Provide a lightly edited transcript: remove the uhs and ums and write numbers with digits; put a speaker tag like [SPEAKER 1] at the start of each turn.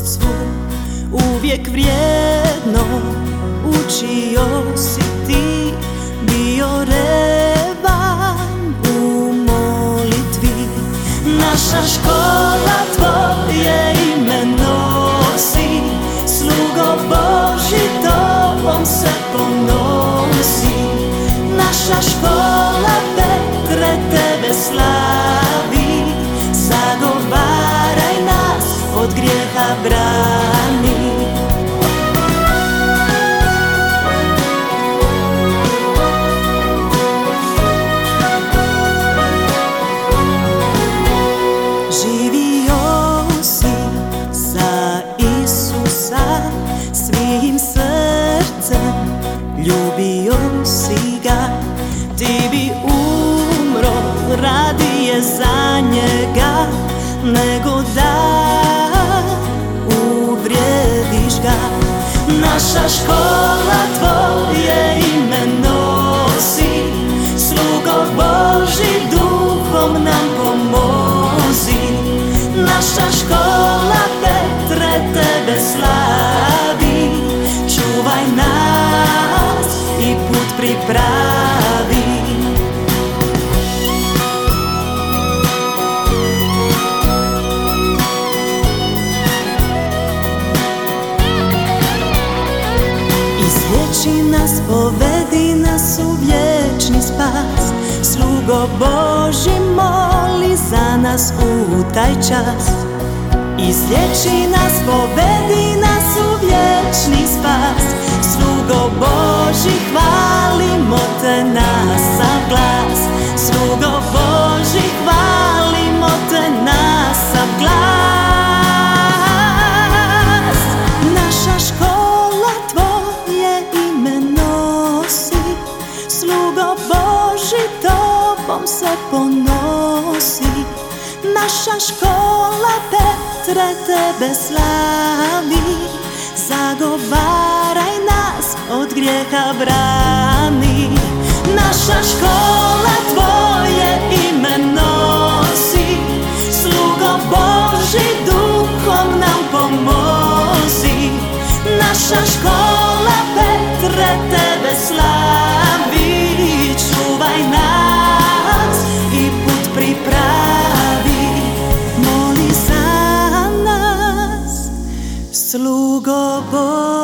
[SPEAKER 1] svu uvijek vrijedno učio si ti, bio revan u molitvi. Naša škola tvoje ime nosi, slugo Boži tobom se ponosi. Naša škola Petre tebe slavi, zagovaraj nas, od grijeha brani. Živio si za Isusa svim srcem, ljubio si ga, ti bi umro radije za njega nego da uvrijediš ga. Naša škola tvoje ime nosi, slugo Boži duhom nam pomozi. Naša škola Petre tebe slavi, čuvaj nas i put pripravi. Izliječi nas, povedi nas u vječni spas, slugo Boži moli za nas u taj čas. Izliječi nas, povedi nas u vječni spas, slugo Boži hvalimo te na sav glas. Slugo Boži hvalimo te na sav glas. Naša škola tvoje ime nosi, slugo Boži tobom se ponosi. Naša škola Petre tebe slavi, zagovaraj nas, od grijeha brani. Naša škola tvoje ime nosi, slugo Boži duhom nam pomozi. Naša škola Petre tebe slavi, čuvaj nas i put pripravi. Moli za nas, slugo Boži.